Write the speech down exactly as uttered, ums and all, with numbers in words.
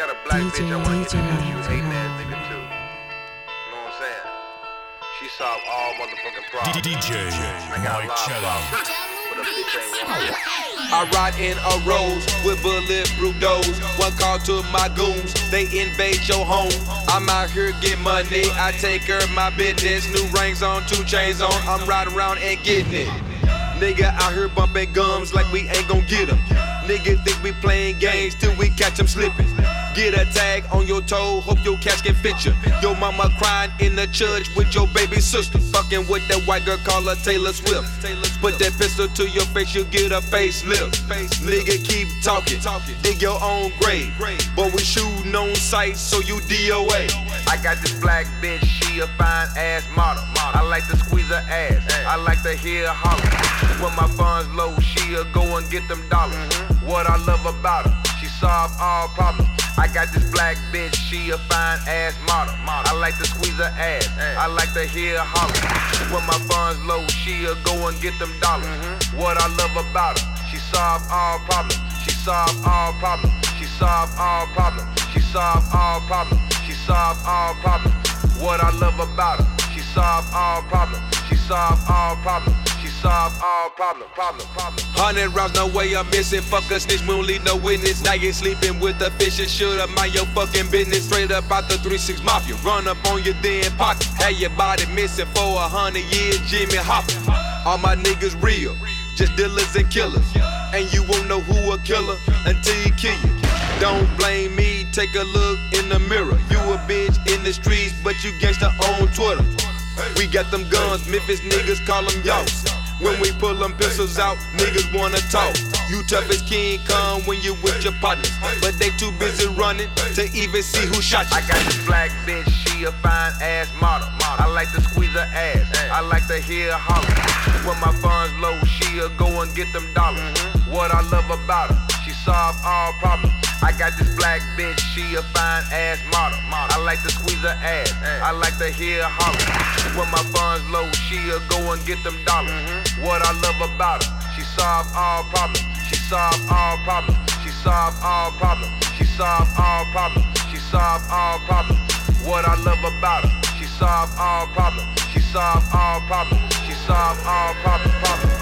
got a black bitch I wanna introduce you, hating ass nigga too. You know what I'm saying? She solved all motherfucking problems. D J I got a lot of problems, but a bitch ain't one. I ride in a Rose with bulletproof doors. One call to my goons, they invade your home. I'm out here get money, I take care of my business. New rings on, two chains on, I'm riding around and getting it. Nigga out here bumping gums like we ain't gon' get 'em. Nigga think we playing games till we catch 'em slipping. Get a tag on your toe, hope your catch can fit you. Your mama crying in the church with your baby sister. Fucking with that white girl, call her Taylor Swift. Put that pistol to your face, you get a facelift. Nigga keep talking, dig your own grave. But we shooting on sight, so you D O A. I got this black bitch, she a fine ass model. I like to squeeze her ass, I like to hear her holler. When my funds low, she'll go and get them dollars. What I love about her, she solve all problems. I got this black bitch, she a fine ass model. I like to squeeze her ass, I like to hear her holler. When my funds low, she'll go and get them dollars. What I love about her, she solve all problems. She solve all problems. She solve all problems. She solve all problems. She solve all problems. What I love about her, she solve all problems. She solve all problems. She solve all problem, problem, problem. Hundred rounds, no way I'm missing. Fuck a snitch, we don't leave no witness. Now you sleeping with the fish and shoulda mind your fucking business. Straight up out the three six Mafia, run up on your then pocket. Had your body missing for a hundred years, Jimmy Hopper. All my niggas real, just dealers and killers. And you won't know who a killer until you kill you. Don't blame me, take a look in the mirror. You a bitch in the streets, but you gangsta on Twitter. We got them guns, Memphis niggas call them yachts. When we pull them pistols out, niggas wanna talk. You tough as King Kong when you with your partners, but they too busy running to even see who shot you. I got this black bitch, she a fine ass model. I like to squeeze her ass, I like to hear her holler. When my funds low, she'll go and get them dollars. What I love about her, she solve all problems. I got this black bitch, she a fine ass model. I like to squeeze her ass, I like to hear her holler. When my funds low, she'll go and get them dollars. What I love about her, she solve all problems. She solve all problems. She solve all problems. She solve all problems. She solve all problems. What I love about her, she solve all problems. She solve all problems. She solve all problems. Problems.